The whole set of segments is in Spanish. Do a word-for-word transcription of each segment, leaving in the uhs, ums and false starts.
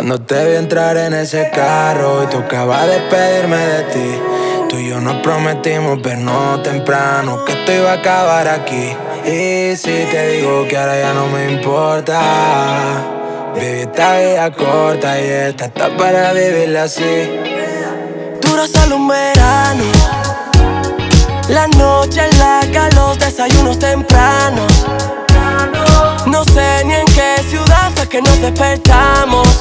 Cuando te vi entrar en ese carro y tú acabas de despedirme de ti, tú y yo nos prometimos vernos temprano, que esto iba a acabar aquí. Y si te digo que ahora ya no me importa, baby, esta vida corta y esta está para vivirla así. Dura solo un verano, la noche larga, los desayunos tempranos. No sé ni en qué ciudad fue que nos despertamos.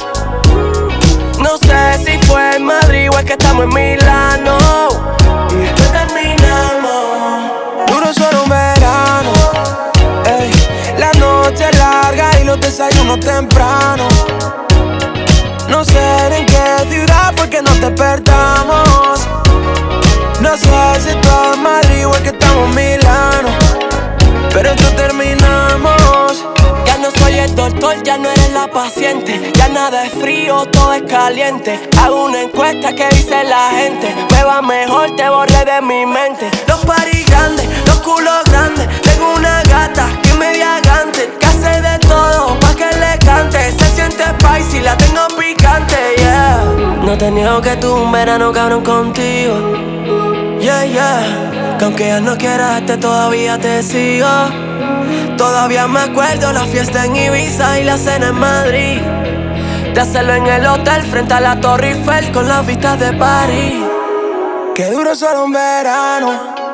No sé si fue en Madrid o es que estamos en Milano. Y después terminamos. Duro solo un verano, ey, la noche larga y los desayunos tempranos. No sé ni en qué ciudad fue que nos despertamos. No sé si todo es Madrid o es que estamos en Milano, pero esto terminamos. Ya no soy el doctor, ya no eres la paciente. Ya nada es frío, todo es caliente. Hago una encuesta que dice la gente: me va mejor, te borré de mi mente. Los paris grandes, los culos grandes. Tengo una gata que me diagante, que hace de todo pa' que le cante. Se siente spicy, la tengo picante, yeah. No te niego que tuve un verano cabrón contigo, yeah, yeah. Que aunque ya no quieras, te todavía te sigo. Todavía me acuerdo la fiesta en Ibiza y la cena en Madrid, de hacerlo en el hotel frente a la Torre Eiffel con las vistas de París. Que duro solo un verano,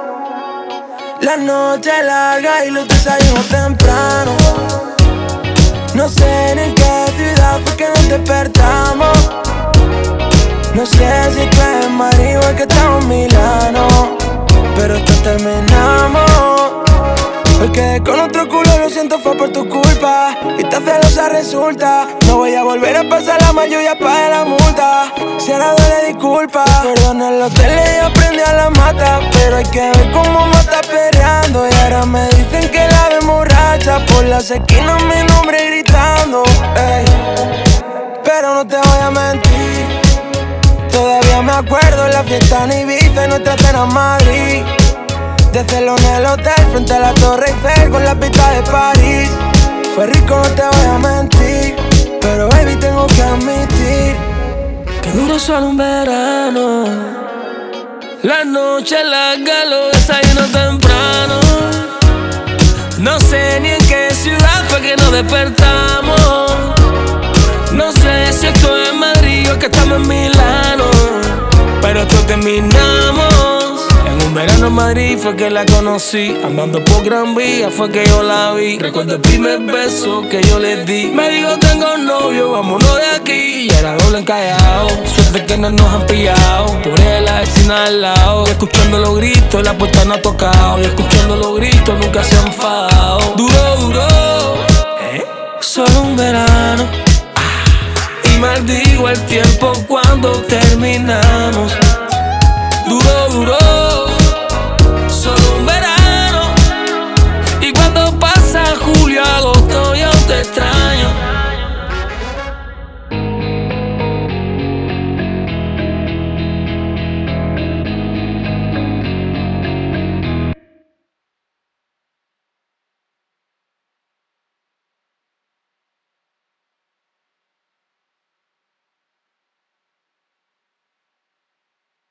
la noche larga y los desayunos temprano. No sé ni en qué ciudad fue que nos despertamos. No sé si tú eres en Madrid o es que estamos en Milano, pero esto terminamos. Porque con otro culo, lo siento, fue por tu culpa. Y esta celosa resulta. No voy a volver a pasar la mayo y pagué la multa. Si ahora duele, disculpa. Perdón, en el hotel ella aprendí a la mata, pero hay que ver cómo me está perreando. Y ahora me dicen que la ven borracha por las esquinas, mi nombre gritando, ey. Pero no te voy a mentir, todavía me acuerdo la fiesta en Ibiza y nuestra cena en Madrid, de hacerlo en el hotel frente a la Torre Eiffel con la pista de París. Fue rico, no te voy a mentir, pero baby, tengo que admitir que duro solo un verano, la noche larga, los desayunos temprano. No sé ni en qué ciudad fue que nos despertamos. No sé si esto es Madrid o es que estamos en Milano, pero esto terminamos. En un verano en Madrid fue que la conocí, andando por Gran Vía fue que yo la vi. Recuerdo el primer beso que yo le di. Me dijo: tengo novio, vámonos de aquí. Y era doble encallado, suerte que no nos han pillado. Por la vecina al lado, y escuchando los gritos, la puerta no ha tocado. Y escuchando los gritos, nunca se han enfadado. Duro, duro, ¿eh? Solo un verano, ah, y maldigo el tiempo cuando terminamos. Duro, duro,